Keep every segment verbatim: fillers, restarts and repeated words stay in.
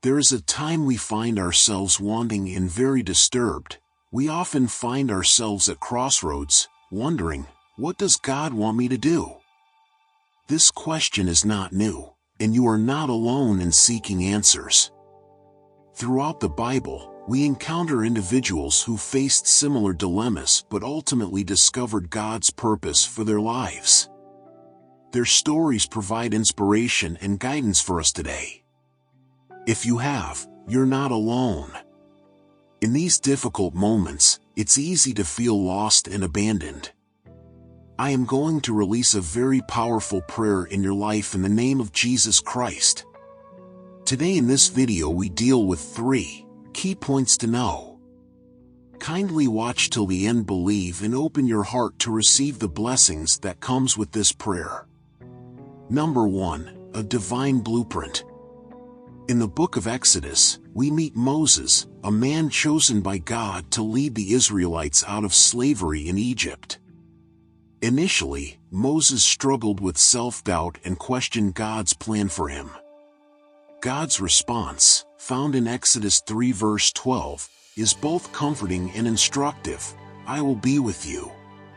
There is a time we find ourselves wanting and very disturbed. We often find ourselves at crossroads, wondering, what does God want me to do? This question is not new, and you are not alone in seeking answers. Throughout the Bible, we encounter individuals who faced similar dilemmas but ultimately discovered God's purpose for their lives. Their stories provide inspiration and guidance for us today. If you have, you're not alone. In these difficult moments, it's easy to feel lost and abandoned. I am going to release a very powerful prayer in your life in the name of Jesus Christ. Today in this video we deal with three key points to know. Kindly watch till the end, believe and open your heart to receive the blessings that comes with this prayer. Number one, a divine blueprint. In the book of Exodus, we meet Moses, a man chosen by God to lead the Israelites out of slavery in Egypt. Initially, Moses struggled with self-doubt and questioned God's plan for him. God's response, found in Exodus three verse twelve, is both comforting and instructive. I will be with you.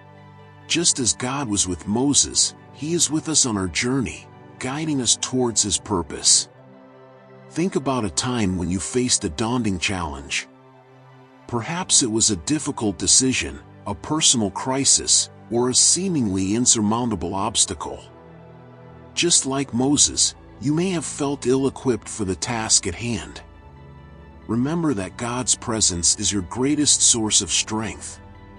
Just as God was with Moses, He is with us on our journey, guiding us towards His purpose. Think about a time when you faced a daunting challenge. Perhaps it was a difficult decision, a personal crisis, or a seemingly insurmountable obstacle. Just like Moses, you may have felt ill-equipped for the task at hand. Remember that God's presence is your greatest source of strength.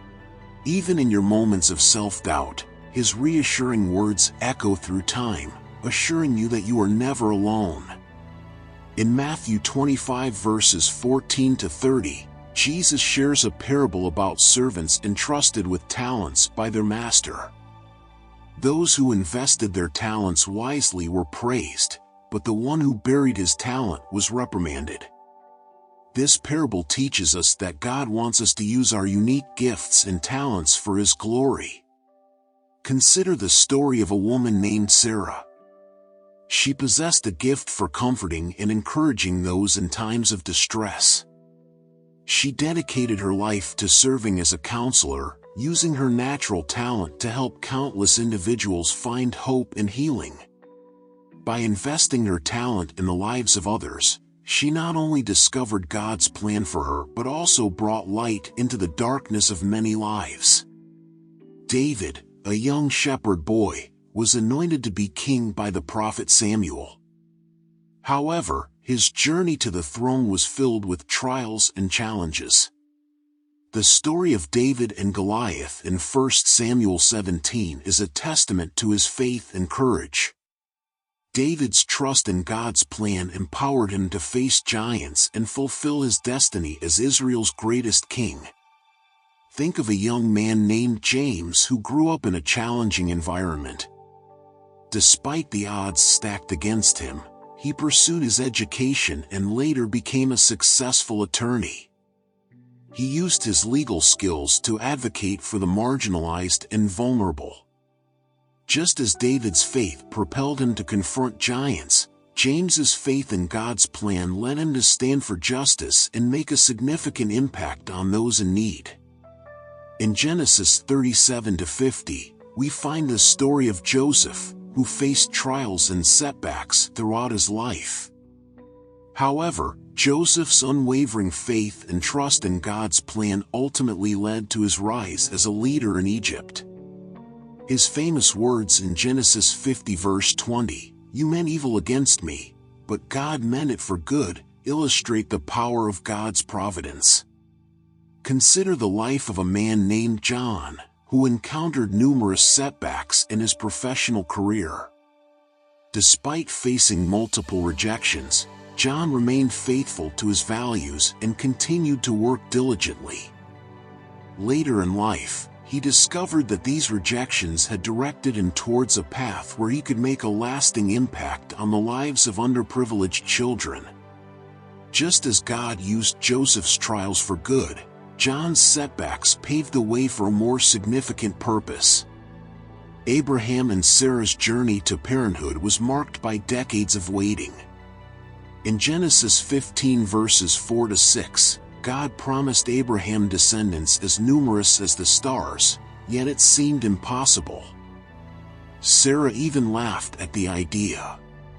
Even in your moments of self-doubt, His reassuring words echo through time, assuring you that you are never alone. In Matthew twenty-five verses fourteen to thirty, Jesus shares a parable about servants entrusted with talents by their master. Those who invested their talents wisely were praised, but the one who buried his talent was reprimanded. This parable teaches us that God wants us to use our unique gifts and talents for His glory. Consider the story of a woman named Sarah. She possessed a gift for comforting and encouraging those in times of distress. She dedicated her life to serving as a counselor, using her natural talent to help countless individuals find hope and healing. By investing her talent in the lives of others, she not only discovered God's plan for her but also brought light into the darkness of many lives. David, a young shepherd boy, was anointed to be king by the prophet Samuel. However, his journey to the throne was filled with trials and challenges. The story of David and Goliath in First Samuel seventeen is a testament to his faith and courage. David's trust in God's plan empowered him to face giants and fulfill his destiny as Israel's greatest king. Think of a young man named James who grew up in a challenging environment. Despite the odds stacked against him, he pursued his education and later became a successful attorney. He used his legal skills to advocate for the marginalized and vulnerable. Just as David's faith propelled him to confront giants, James's faith in God's plan led him to stand for justice and make a significant impact on those in need. In Genesis thirty-seven to fifty, we find the story of Joseph, who faced trials and setbacks throughout his life. However, Joseph's unwavering faith and trust in God's plan ultimately led to his rise as a leader in Egypt. His famous words in Genesis fifty verse twenty, "You meant evil against me, but God meant it for good," illustrate the power of God's providence. Consider the life of a man named John, who encountered numerous setbacks in his professional career. Despite facing multiple rejections, John remained faithful to his values and continued to work diligently. Later in life, he discovered that these rejections had directed him towards a path where he could make a lasting impact on the lives of underprivileged children. Just as God used Joseph's trials for good, John's setbacks paved the way for a more significant purpose. Abraham and Sarah's journey to parenthood was marked by decades of waiting. In Genesis fifteen verses four to six, God promised Abraham descendants as numerous as the stars, yet it seemed impossible. Sarah even laughed at the idea.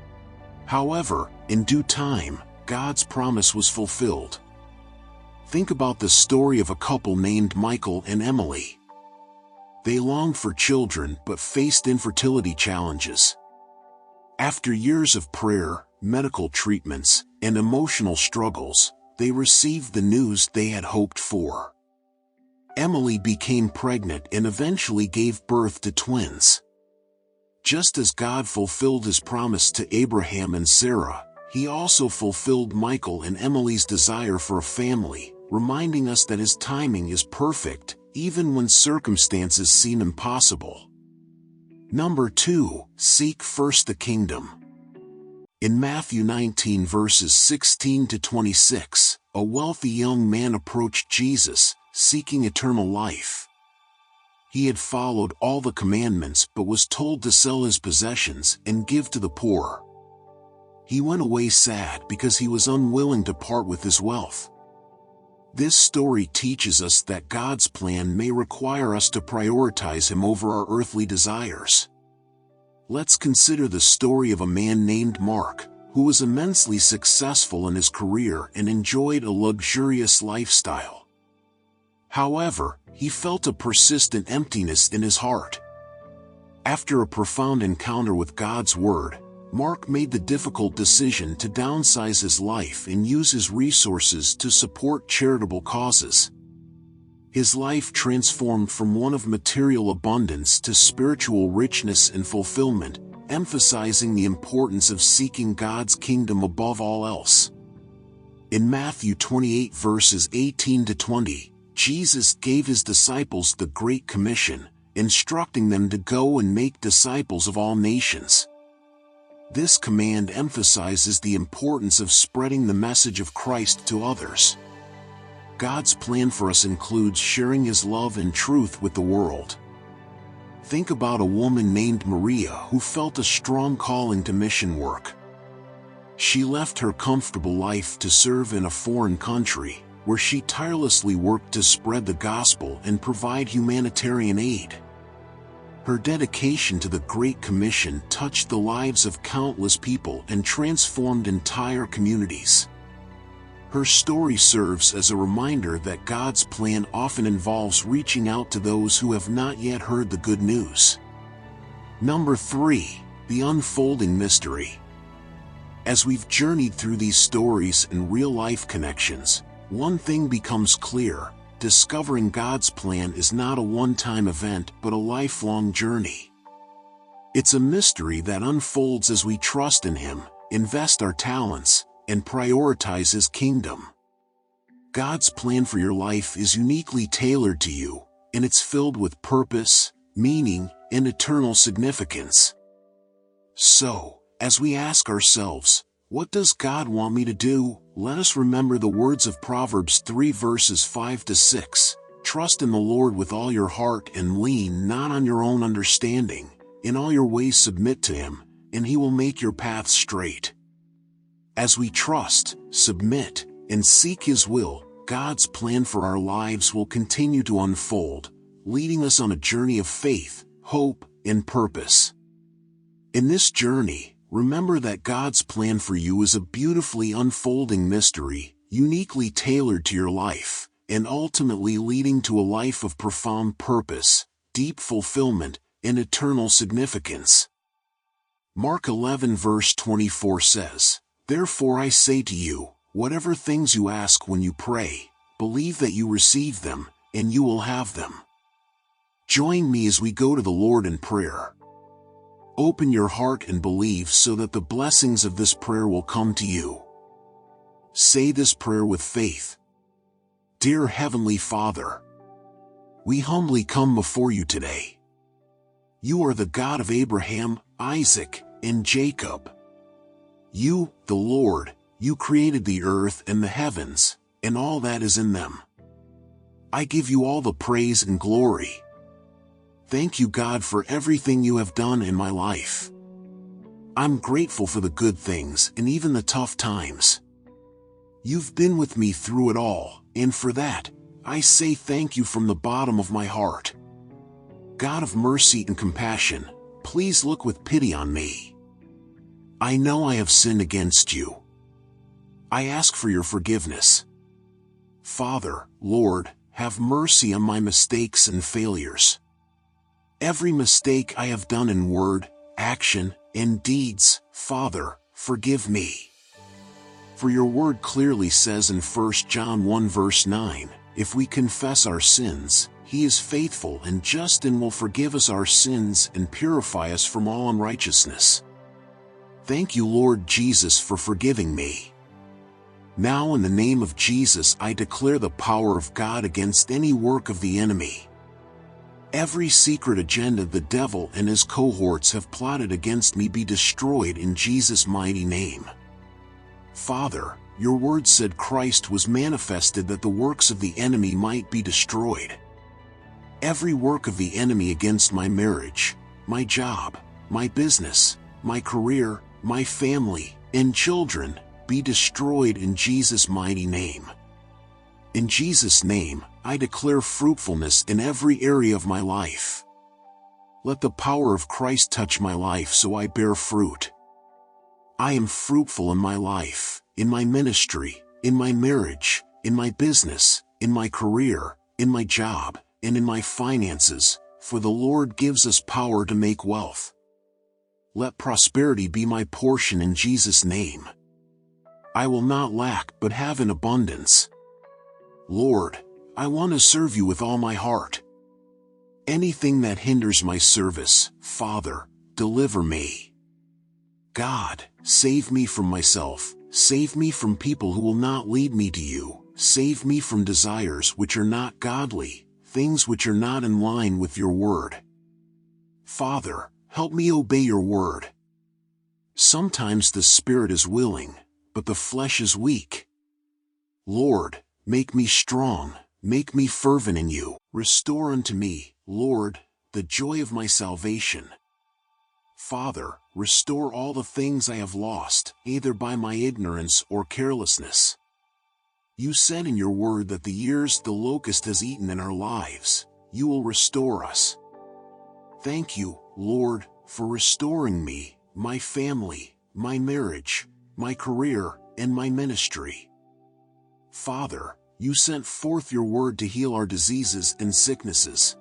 However, in due time, God's promise was fulfilled. Think about the story of a couple named Michael and Emily. They longed for children but faced infertility challenges. After years of prayer, medical treatments, and emotional struggles, they received the news they had hoped for. Emily became pregnant and eventually gave birth to twins. Just as God fulfilled his promise to Abraham and Sarah, he also fulfilled Michael and Emily's desire for a family, reminding us that his timing is perfect, even when circumstances seem impossible. Number two, seek first the kingdom. In Matthew nineteen verses sixteen to twenty-six, a wealthy young man approached Jesus, seeking eternal life. He had followed all the commandments but was told to sell his possessions and give to the poor. He went away sad because he was unwilling to part with his wealth. This story teaches us that God's plan may require us to prioritize him over our earthly desires. Let's consider the story of a man named Mark, who was immensely successful in his career and enjoyed a luxurious lifestyle. However, he felt a persistent emptiness in his heart. After a profound encounter with God's Word, Mark made the difficult decision to downsize his life and use his resources to support charitable causes. His life transformed from one of material abundance to spiritual richness and fulfillment, emphasizing the importance of seeking God's kingdom above all else. In Matthew twenty-eight verses eighteen to twenty, Jesus gave his disciples the Great Commission, instructing them to go and make disciples of all nations. This command emphasizes the importance of spreading the message of Christ to others. God's plan for us includes sharing his love and truth with the world. Think about a woman named Maria who felt a strong calling to mission work. She left her comfortable life to serve in a foreign country, where she tirelessly worked to spread the gospel and provide humanitarian aid. Her dedication to the Great Commission touched the lives of countless people and transformed entire communities. Her story serves as a reminder that God's plan often involves reaching out to those who have not yet heard the good news. Number three, the unfolding mystery. As we've journeyed through these stories and real-life connections, one thing becomes clear: discovering God's plan is not a one-time event but a lifelong journey. It's a mystery that unfolds as we trust in him, invest our talents, and prioritize his kingdom. God's plan for your life is uniquely tailored to you, and it's filled with purpose, meaning, and eternal significance. So, as we ask ourselves, what does God want me to do? Let us remember the words of Proverbs three verses five to six. Trust in the Lord with all your heart and lean not on your own understanding. In all your ways submit to him, and he will make your paths straight. As we trust, submit, and seek his will, God's plan for our lives will continue to unfold, leading us on a journey of faith, hope, and purpose. In this journey, remember that God's plan for you is a beautifully unfolding mystery, uniquely tailored to your life, and ultimately leading to a life of profound purpose, deep fulfillment, and eternal significance. Mark eleven verse twenty-four says, "Therefore I say to you, whatever things you ask when you pray, believe that you receive them, and you will have them." Join me as we go to the Lord in prayer. Open your heart and believe so that the blessings of this prayer will come to you. Say this prayer with faith. Dear Heavenly Father, we humbly come before you today. You are the God of Abraham, Isaac, and Jacob. You, the Lord, you created the earth and the heavens, and all that is in them. I give you all the praise and glory. Thank you, God, for everything you have done in my life. I'm grateful for the good things and even the tough times. You've been with me through it all, and for that, I say thank you from the bottom of my heart. God of mercy and compassion, please look with pity on me. I know I have sinned against you. I ask for your forgiveness. Father, Lord, have mercy on my mistakes and failures. Every mistake I have done in word, action, and deeds, Father, forgive me. For your word clearly says in First John one verse nine, if we confess our sins, He is faithful and just and will forgive us our sins and purify us from all unrighteousness. Thank you, Lord Jesus, for forgiving me. Now in the name of Jesus I declare the power of God against any work of the enemy. Every secret agenda the devil and his cohorts have plotted against me be destroyed in Jesus' mighty name. Father, your word said Christ was manifested that the works of the enemy might be destroyed. Every work of the enemy against my marriage, my job, my business, my career, my family, and children, be destroyed in Jesus' mighty name. In Jesus' name, I declare fruitfulness in every area of my life. Let the power of Christ touch my life so I bear fruit. I am fruitful in my life, in my ministry, in my marriage, in my business, in my career, in my job, and in my finances, for the Lord gives us power to make wealth. Let prosperity be my portion in Jesus' name. I will not lack but have in abundance. Lord, I want to serve you with all my heart. Anything that hinders my service, Father, deliver me. God, save me from myself, save me from people who will not lead me to you, save me from desires which are not godly, things which are not in line with your word. Father, help me obey your word. Sometimes the spirit is willing, but the flesh is weak. Lord, make me strong, make me fervent in you. Restore unto me, Lord, the joy of my salvation. Father, restore all the things I have lost, either by my ignorance or carelessness. You said in your word that the years the locust has eaten in our lives, you will restore us. Thank you, Lord, for restoring me, my family, my marriage, my career, and my ministry. Father, you sent forth your word to heal our diseases and sicknesses.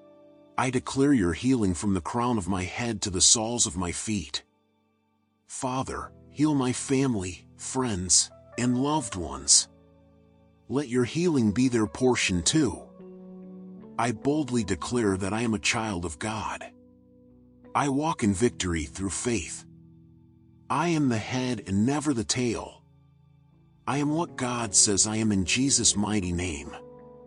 I declare your healing from the crown of my head to the soles of my feet. Father, heal my family, friends, and loved ones. Let your healing be their portion too. I boldly declare that I am a child of God. I walk in victory through faith. I am the head and never the tail. I am what God says I am in Jesus' mighty name.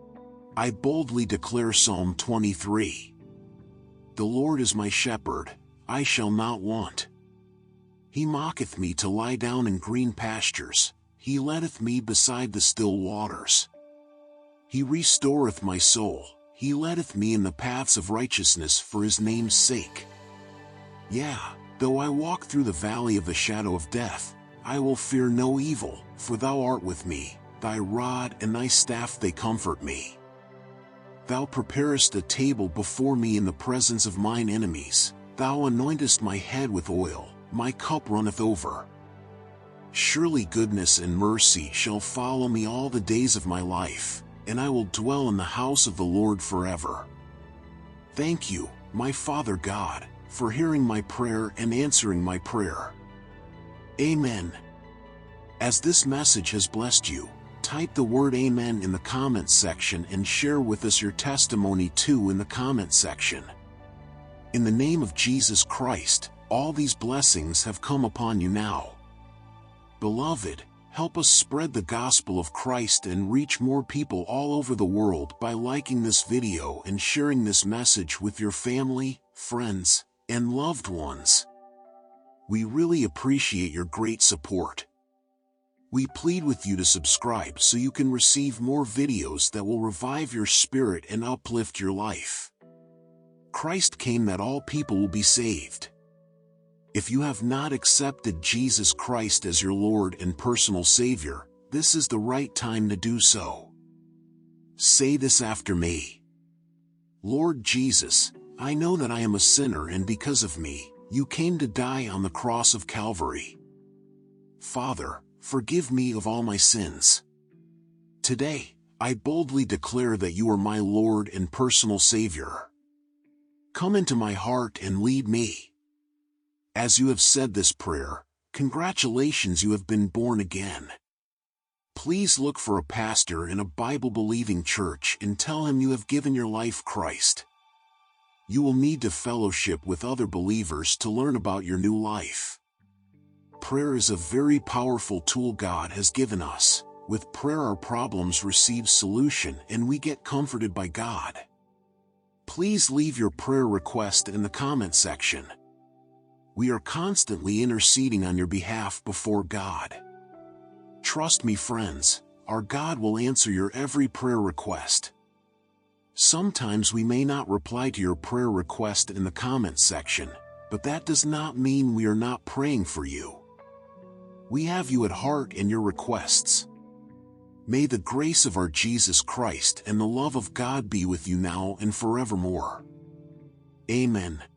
I boldly declare Psalm twenty-three. The Lord is my shepherd, I shall not want. He maketh me to lie down in green pastures, he leadeth me beside the still waters. He restoreth my soul, he leadeth me in the paths of righteousness for his name's sake. Yea, though I walk through the valley of the shadow of death, I will fear no evil, for thou art with me, thy rod and thy staff they comfort me. Thou preparest a table before me in the presence of mine enemies, thou anointest my head with oil, my cup runneth over. Surely goodness and mercy shall follow me all the days of my life, and I will dwell in the house of the Lord forever. Thank you, my Father God, for hearing my prayer and answering my prayer. Amen. As this message has blessed you, type the word Amen in the comments section and share with us your testimony too in the comments section. In the name of Jesus Christ, all these blessings have come upon you now. Beloved, help us spread the gospel of Christ and reach more people all over the world by liking this video and sharing this message with your family, friends, and loved ones. We really appreciate your great support. We plead with you to subscribe so you can receive more videos that will revive your spirit and uplift your life. Christ came that all people will be saved. If you have not accepted Jesus Christ as your Lord and personal Savior, this is the right time to do so. Say this after me. Lord Jesus, I know that I am a sinner, and because of me, you came to die on the cross of Calvary. Father, forgive me of all my sins. Today, I boldly declare that you are my Lord and personal Savior. Come into my heart and lead me. As you have said this prayer, congratulations, you have been born again. Please look for a pastor in a Bible-believing church and tell him you have given your life to Christ. You will need to fellowship with other believers to learn about your new life. Prayer is a very powerful tool God has given us. With prayer, our problems receive solution and we get comforted by God. Please leave your prayer request in the comment section. We are constantly interceding on your behalf before God. Trust me, friends, our God will answer your every prayer request. Sometimes we may not reply to your prayer request in the comment section, but that does not mean we are not praying for you. We have you at heart and your requests. May the grace of our Jesus Christ and the love of God be with you now and forevermore. Amen.